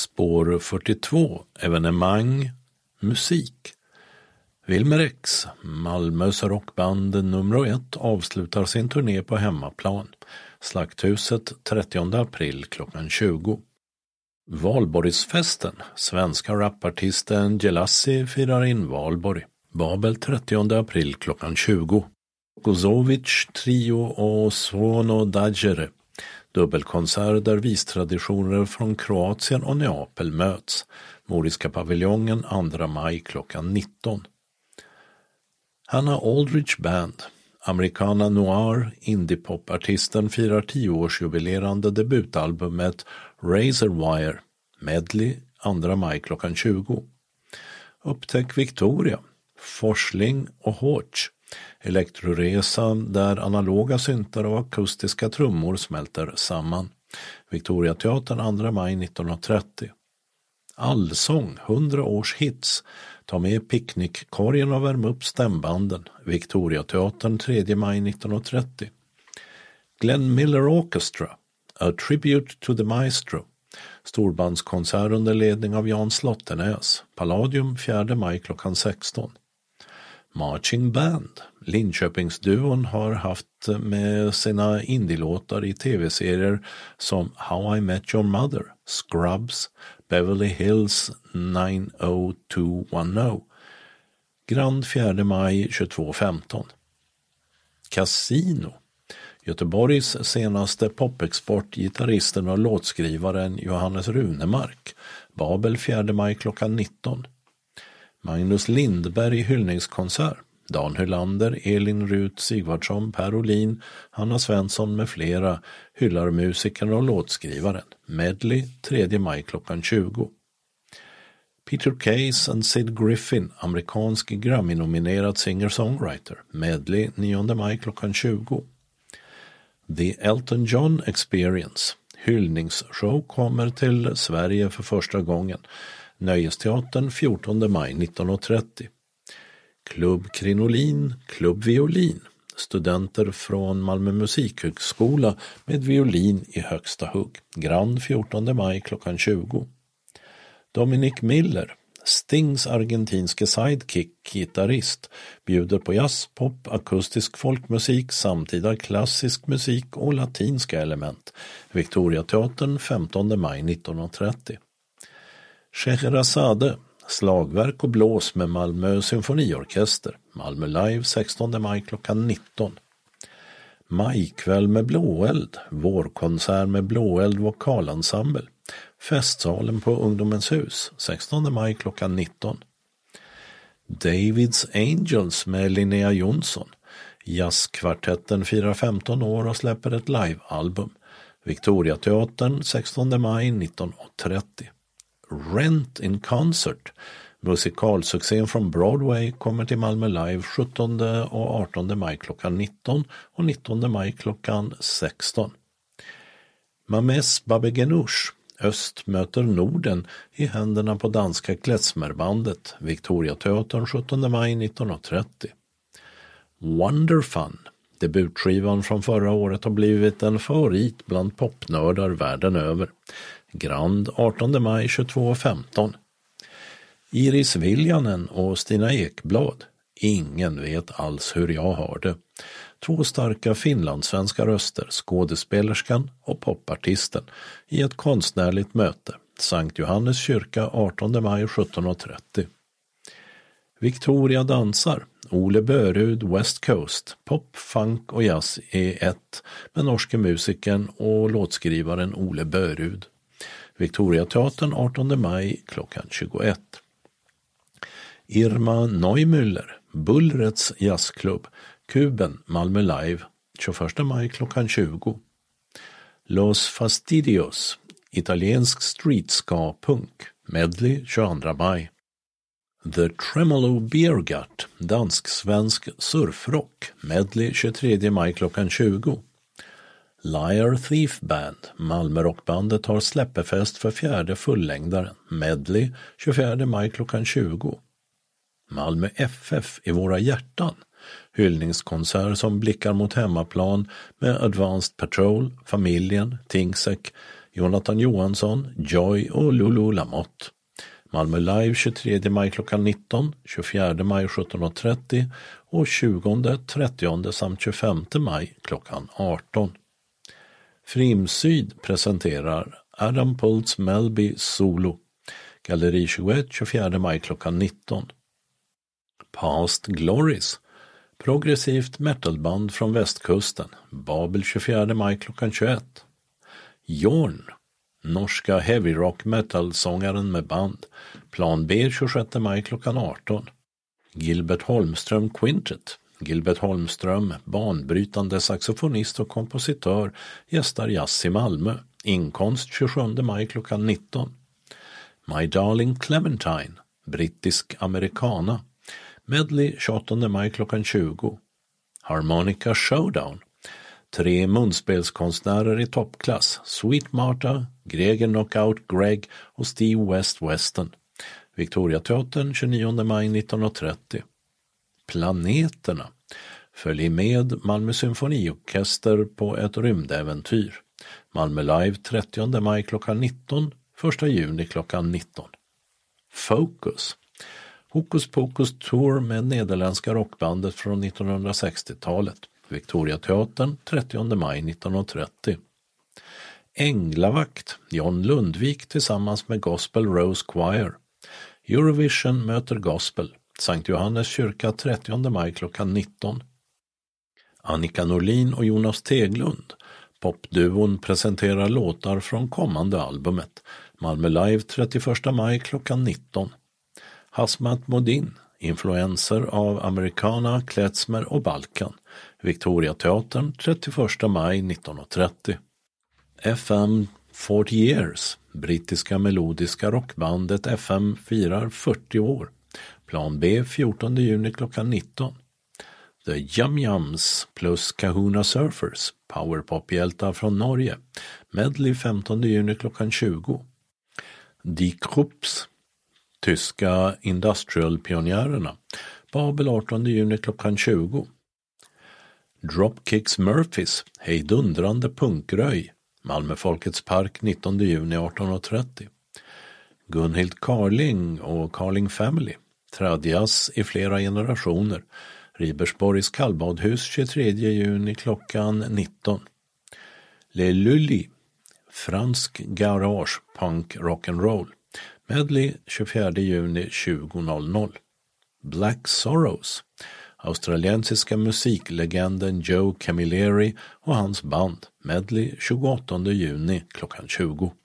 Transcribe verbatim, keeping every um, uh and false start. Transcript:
Spår fyrtiotvå, evenemang, musik. Wilmer X, Malmös rockband nummer ett, avslutar sin turné på hemmaplan. Slakthuset trettionde april klockan tjugo. Valborgsfesten, svenska rapartisten Gelassi firar in Valborg. Babel trettionde april klockan tjugo. Kozovic Trio och Svono Dagere. Dubbelkonsert där vistraditioner från Kroatien och Neapel möts. Moriska paviljongen andra maj klockan nitton. Hannah Aldridge Band, Americana Noir, indie-pop-artisten firar tioårsjubilerande debutalbumet Razorwire, medley andra maj klockan tjugo. Upptäck Victoria, Forsling och Hårts, elektroresan där analoga syntar och akustiska trummor smälter samman. Victoriateatern andra maj nittonhundratrettio. Allsång, hundra års hits. Ta med picknickkorgen och värm upp stämbanden. Victoriateatern tredje maj nittonhundratrettio. Glenn Miller Orchestra, A Tribute to the Maestro. Storbandskonsert under ledning av Jan Slottenäs. Palladium fjärde maj klockan sexton. Marching Band, Linköpingsduon har haft med sina indielåtar i tv-serier som How I Met Your Mother, Scrubs, Beverly Hills nio två ett noll. Grand fjärde maj tjugotvå femton. Casino, Göteborgs senaste popexport, gitarristen och låtskrivaren Johannes Runemark. Babel fjärde maj klockan nitton. Magnus Lindberg hyllningskonsert. Dan Hylander, Elin Rut Sigvardsson, Per Olin, Hanna Svensson med flera hyllar musikern och låtskrivaren. Medley tredje maj klockan tjugo. Peter Case and Sid Griffin, amerikansk Grammy-nominerad singer-songwriter. Medley nionde maj klockan tjugo. The Elton John Experience, hyllningsshow, kommer till Sverige för första gången. Nöjesteatern fjortonde maj nittonhundratrettio. Klubb Krinolin, Klubb Violin. Studenter från Malmö musikhögskola med violin i högsta hugg. Grand fjortonde maj klockan tjugo. Dominic Miller, Stings argentinske sidekick-gitarrist, bjuder på jazz, pop, akustisk folkmusik, samtida klassisk musik och latinska element. Victoriateatern femtonde maj nittonhundratrettio. Scheherazade, slagverk och blås med Malmö symfoniorkester. Malmö live sextonde maj klockan nitton. Majkväll med blåeld, vårkonsert med blåeld vokalensemble. Festsalen på Ungdomens hus sextonde maj klockan nitton. Davids Angels med Linnea Jonsson. Jazzkvartetten firar femton år och släpper ett livealbum. Victoriateatern sextonde maj nittonhundratrettio. Rent in Concert, musikalsuccén från Broadway, kommer till Malmö live sjuttonde och artonde maj klockan nitton och nittonde maj klockan sexton. Mames Babegenush, Öst möter Norden i händerna på danska klezmerbandet. Victoriateatern sjuttonde maj nittonhundratrettio. Wonderfun, debutskivan från förra året, har blivit en favorit bland popnördar världen över. Grand artonde maj tjugotvå femton. Iris Viljanen och Stina Ekblad. Ingen vet alls hur jag har det. Två starka finlandssvenska röster, skådespelerskan och popartisten, i ett konstnärligt möte. Sankt Johannes kyrka artonde maj sjuttonhundratrettio. Victoria dansar. Ole Börud West Coast. Pop, funk och jazz är ett med norske musikern och låtskrivaren Ole Börud. Victoriateatern artonde maj klockan tjugoett. Irma Neumüller, Bullrets jazzklubb, Kuben, Malmö live, tjugoförsta maj klockan tjugo. Los Fastidios, italiensk streetska-punk, medley tjugoandra maj. The Tremolo Beergut, dansk-svensk surfrock, medley tjugotredje maj klockan tjugo. Liar Thief Band, Malmö-rockbandet, har släppefest för fjärde fullängdaren, medley tjugofjärde maj klockan tjugo. Malmö F F i våra hjärtan, hyllningskonsert som blickar mot hemmaplan med Advanced Patrol, Familjen, Tingsek, Jonathan Johansson, Joy och Lulu Lamotte. Malmö Live tjugotredje maj klockan nitton, tjugofjärde maj sjutton och trettio och tjugonde, trettionde samt tjugofemte maj klockan arton. Frimsyd presenterar Adam Pultz Melby Solo. Galleri tjugoett, tjugofjärde maj klockan nitton. Past Glories. Progressivt metalband från västkusten. Babel tjugofjärde maj klockan tjugoett. Jorn. Norska heavy rock metal-sångaren med band. Plan B tjugosjätte maj klockan arton. Gilbert Holmström Quintet. Gilbert Holmström, banbrytande saxofonist och kompositör, gästar jazz i Malmö. Inkomst tjugosjunde maj klockan nitton. My Darling Clementine, brittisk americana. Medley tjugoåttonde maj klockan tjugo. Harmonica Showdown. Tre munspelskonstnärer i toppklass. Sweet Martha, Greger Knockout Greg och Steve West Weston. Victoriateatern tjugonionde maj nitton och trettio. Planeterna. Följ med Malmö symfoniorkester på ett rymdäventyr. Malmö Live trettionde maj klockan nitton, första juni klockan nitton. Focus. Hokus Pokus Tour med nederländska rockbandet från nittonhundrasextiotalet. Victoriateatern trettionde maj nitton och trettio. Änglavakt. John Lundvik tillsammans med Gospel Rose Choir. Eurovision möter Gospel. Sankt Johannes kyrka trettionde maj klockan nitton. Annika Norlin och Jonas Teglund. Popduon presenterar låtar från kommande albumet. Malmö Live trettioförsta maj klockan nitton. Hasmat Modin. Influenser av americana, klezmer och Balkan. Victoriateatern trettioförsta maj nitton och trettio. F M fyrtio years. Brittiska melodiska rockbandet F M firar fyrtio år. Plan B fjortonde juni klockan nitton. The Yum Yums plus Kahuna Surfers, powerpophjältar från Norge. Medley femtonde juni klockan tjugo. Die Krupps, tyska industrial-pionjärerna. Babel artonde juni klockan tjugo. Dropkicks Murphys, hejdundrande punkröj. Malmö Folkets park nittonde juni arton och trettio. Gunhild Carling och Carling Family. Tradjazz i flera generationer. Ribersborgs kallbadhus tjugotredje juni klockan nitton. Le Lully. Fransk garage, punk, rock'n'roll. Medley tjugofjärde juni tjugo. Black Sorrows. Australiensiska musiklegenden Joe Camilleri och hans band. Medley tjugoåttonde juni klockan tjugo.